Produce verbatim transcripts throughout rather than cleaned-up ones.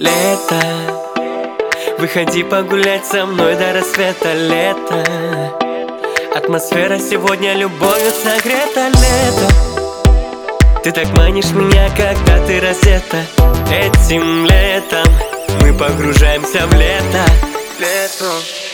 Лето, выходи погулять со мной до рассвета. Лето, атмосфера сегодня любовью согрета. Лето, ты так манишь меня, когда ты раздета. Этим летом мы погружаемся в лето. Лето.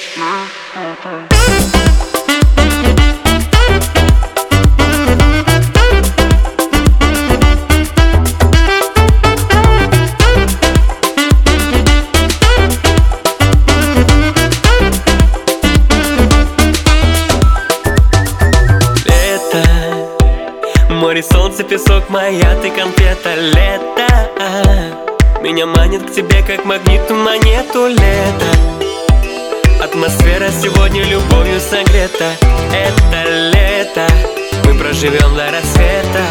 Море, солнце, песок, моя ты конфета. Лето, меня манит к тебе, как магниту монету. Лето, атмосфера сегодня любовью согрета. Это лето, мы проживем до рассвета.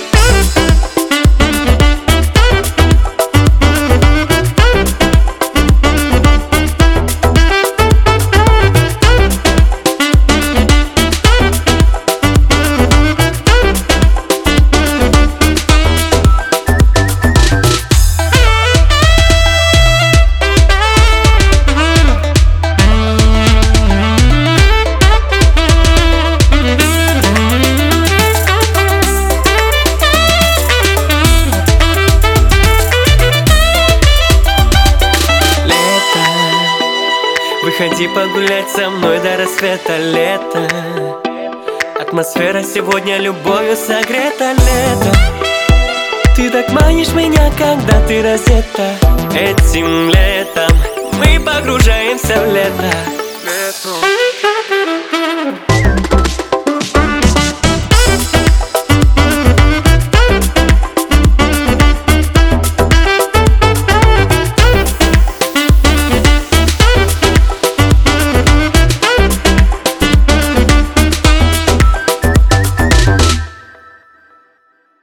Выходи погулять со мной до рассвета. Лето, атмосфера сегодня любовью согрета. Лето, ты так манишь меня, когда ты раздета. Этим летом мы погружаемся